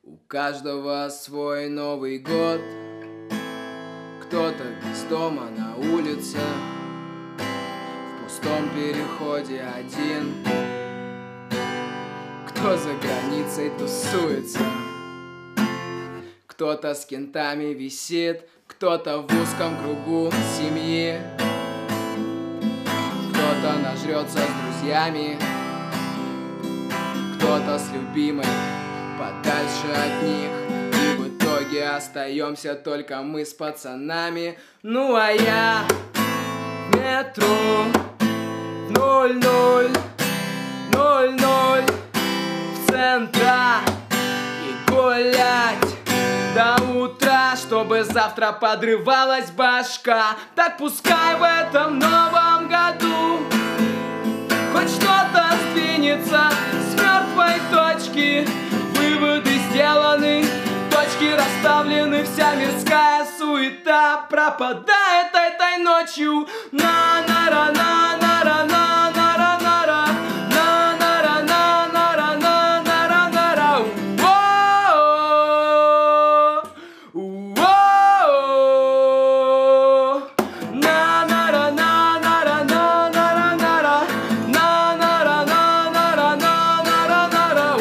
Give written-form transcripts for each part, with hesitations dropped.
У каждого свой Новый год. Кто-то без дома на улице, в пустом переходе один. Кто за границей тусуется, кто-то с кентами висит, кто-то в узком кругу семьи, кто-то нажрется с друзьями, кто-то с любимой подальше от них. И в итоге остаемся только мы с пацанами. Ну а я в метро 00:00 в центра и гулять до утра, чтобы завтра подрывалась башка. Так пускай в этом новом году хоть что-то сдвинется с мертвой точки. Выводы сделаны, точки расставлены, вся мирская суета пропадает этой ночью. На-на-ра, на-на-ра, на-на-ра, на-ра, на-на-ра, на-на-ра, на-на-ра, на-ра. У-о-о-о. На-на-ра, на-на-ра, на-на-ра, на-ра, на-на-ра, на-на-ра, на-на-ра, на-ра.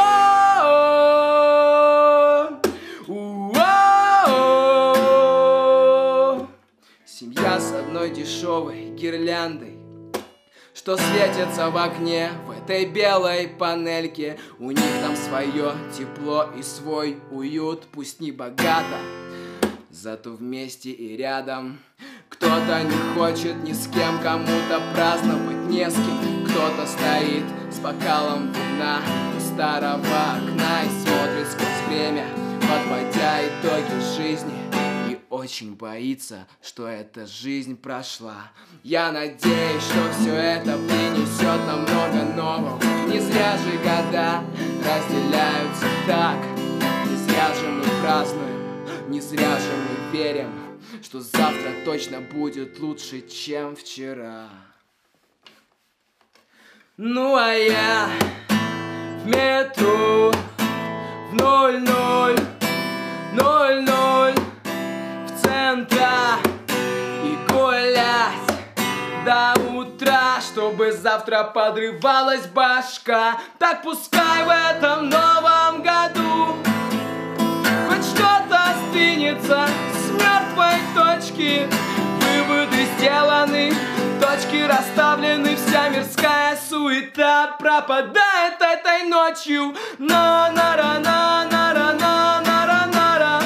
У-о-о-о. Семья с одной дешевой гирляндой, что светится в окне в этой белой панельке. У них там свое тепло и свой уют, пусть не богато, зато вместе и рядом. Кто-то не хочет ни с кем, кому-то праздновать не с кем. Кто-то стоит с бокалом вина у старого окна и смотрит сквозь время, подводя итоги жизни. Очень боится, что эта жизнь прошла. Я надеюсь, что все это принесет нам много нового. Не зря же года разделяются так. Не зря же мы празднуем, не зря же мы верим, что завтра точно будет лучше, чем вчера. Ну а я в метро в 00:00 и гулять до утра, чтобы завтра подрывалась башка. Так пускай в этом новом году хоть что-то сдвинется с мертвой точки. Выводы сделаны, точки расставлены, вся мирская суета пропадает этой ночью. На-на-ра, на-на-ра, на-на-ра, на-ра.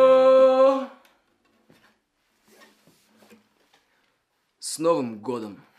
С Новым годом!